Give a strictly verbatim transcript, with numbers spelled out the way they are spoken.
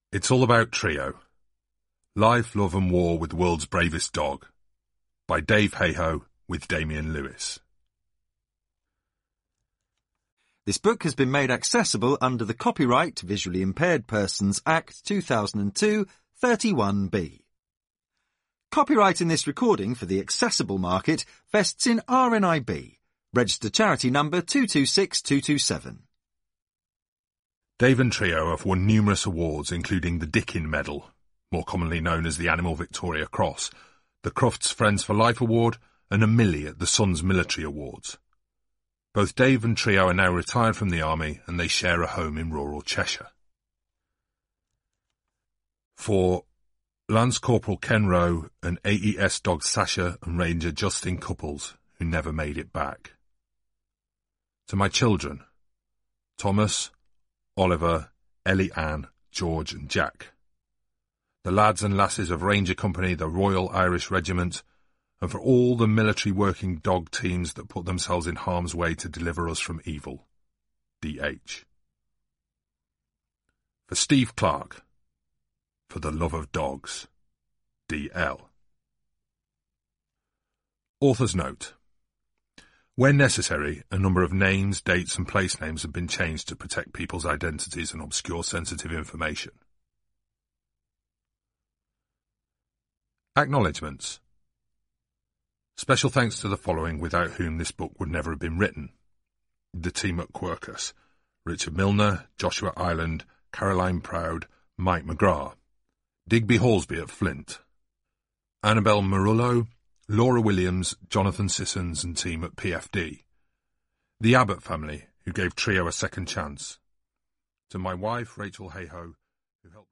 It's All About Trio. Life, Love and War with the World's Bravest Dog by Dave Hayhoe with Damian Lewis. This book has been made accessible under the Copyright to Visually Impaired Persons Act two thousand two, thirty-one B. Copyright in this recording for the accessible market vests in R N I B, registered charity number two two six two two seven. Dave and Trio have won numerous awards, including the Dickin Medal, more commonly known as the Animal Victoria Cross, the Crufts Friends for Life Award, and a Millie at the Sun's Military Awards. Both Dave and Trio are now retired from the army, and they share a home in rural Cheshire. For Lance Corporal Ken Rowe and A E S Dog Sasha and Ranger Justin Couples, who never made it back. To my children, Thomas, Oliver, Ellie Ann, George and Jack. The lads and lasses of Ranger Company, the Royal Irish Regiment, and for all the military working dog teams that put themselves in harm's way to deliver us from evil. D H. For Steve Clark. For the love of dogs. D L. Author's note. When necessary, a number of names, dates and place names have been changed to protect people's identities and obscure sensitive information. Acknowledgements. Special thanks to the following, without whom this book would never have been written. The team at Quercus: Richard Milner, Joshua Ireland, Caroline Proud, Mike McGrath. Digby Halsby at Flint. Annabelle Marullo, Laura Williams, Jonathan Sissons and team at P F D. The Abbott family, who gave Trio a second chance. To my wife, Rachel Hayhoe, who helped